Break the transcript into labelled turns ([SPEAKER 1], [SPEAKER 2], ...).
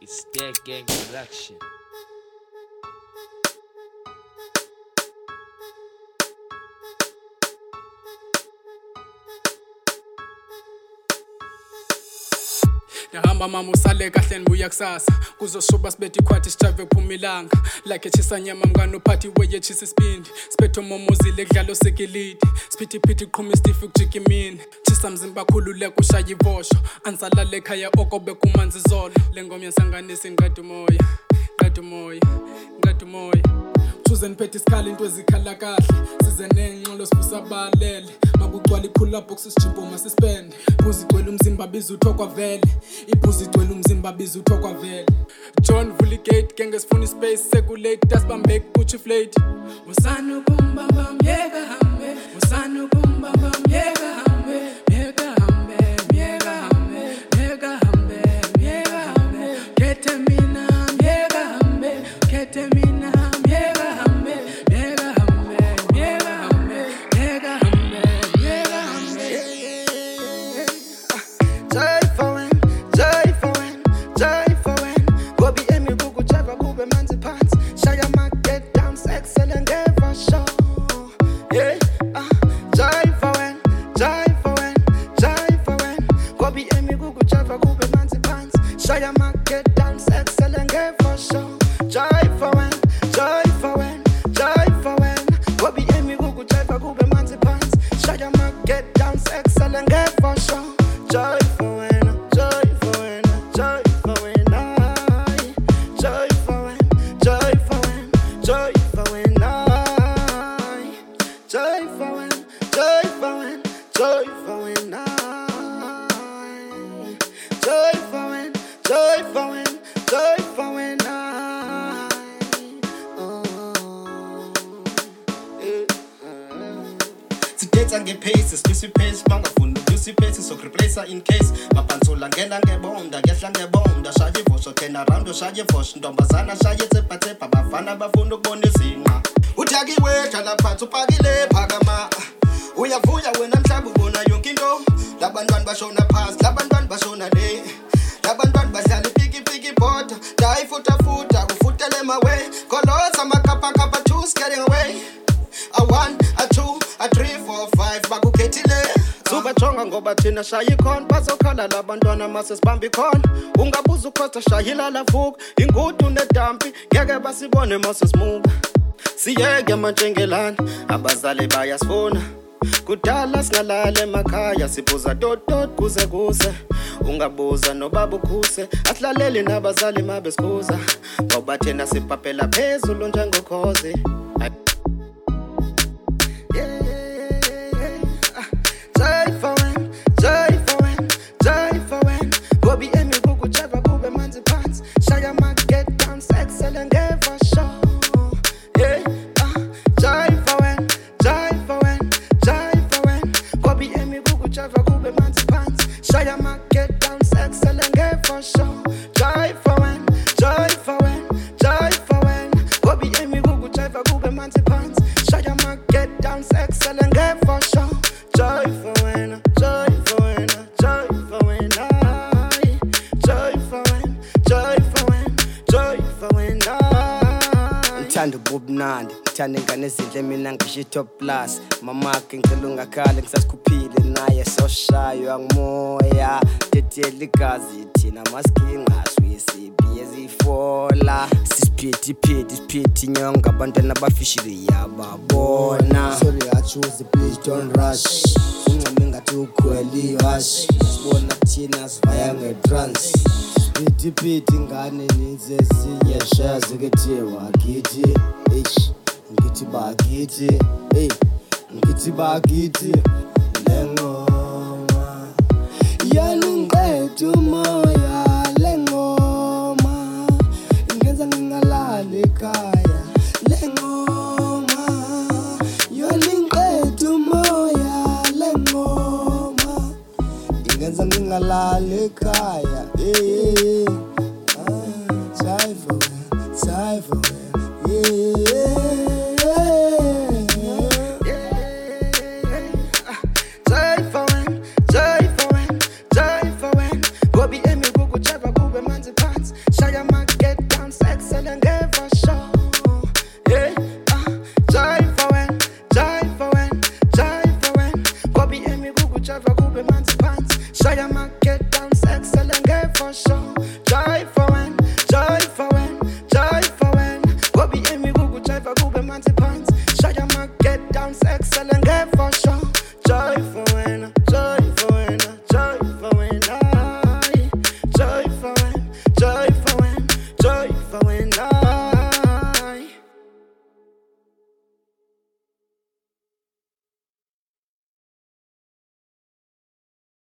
[SPEAKER 1] It's that gang production.
[SPEAKER 2] Nahamba mama usale kahle nibuya kusasa kuzoshuba sibethe ikhwathi sijave phumilanga like echisa nyama mngani uphathi weye chisa isibindi siphethe momozile kudlalo sekilidi sipithi phithi qhuma istifi kujika imini chisa mzimba khululeka ushaya ivosho ansalale ekhaya okobe kumanzi izolo le ngoma yasanganisa ingadi umoya Thuze niphethe isikhala into ezikhala kahle size nenqolo sibusa balele makugcwala iphula box sijimbo sispende buzi gcwele umzimba biza uthokwa vele ibuzi gcwele umzimba biza uthokwa vele John vuli gate genge sifuna space sekulate dasibambe kuchi flate usana kumbamba myeka hambe usana kumbamba myeka hambe kete mina myeka hambe kete mina
[SPEAKER 3] Ngepace sisi pace bangafuna ujuicy pace so replace in case mapantsola ngena ngebonda ngehla ngebonda shaya ivosho turn around shaya ivosho ntombazana shaya tsepha bafana bafuna ukubona izinqa uthakiwe dlala phansi upakile phakama uyavuya wena mhlaba ubona yonke into labantwana bashona phansi labantwana bashona le labantwana badlala ipiki bota dai futa ufutele mawe kolotha amakapa choose getting away a 1 a 2 a 3 4 5 bakukhethile subajonga ngoba thina shaya ikhona bazokhala labantwana mase sibamba ikhona ungabuza ukhosta shayila lavuka ingudu nedampi ngeke basibone mase simuka siyeke mantshengelana abazali bayasifuna kudala singalala emakhaya sibuza tot kuze ungabuza nobaba ukhuse asilaleli nabazali mabesibuza ngoba thina siphaphela phezulu njengokhozi Bubnandi thanda ingane ezinhle mina ngisho top class mamake ngicela ungakhali ngisasikhuphile naye soshayo angimoya tetiyela igazi thina maskinga swisiphi ezifola sisiphithi nyonga abantwana abafishile yababona
[SPEAKER 4] sorry I choose please don't rush ungame ngathi ukhweli wash sibona thina sivaya ngetrans Piti ngane nizesi yesha zikethiwa kithi ngithi bakithi lengoma yanunqethu moya lengoma ingenza ngingalali ekhaya lengoma yolinqethu moya lengoma ingenza ngingalali ekhaya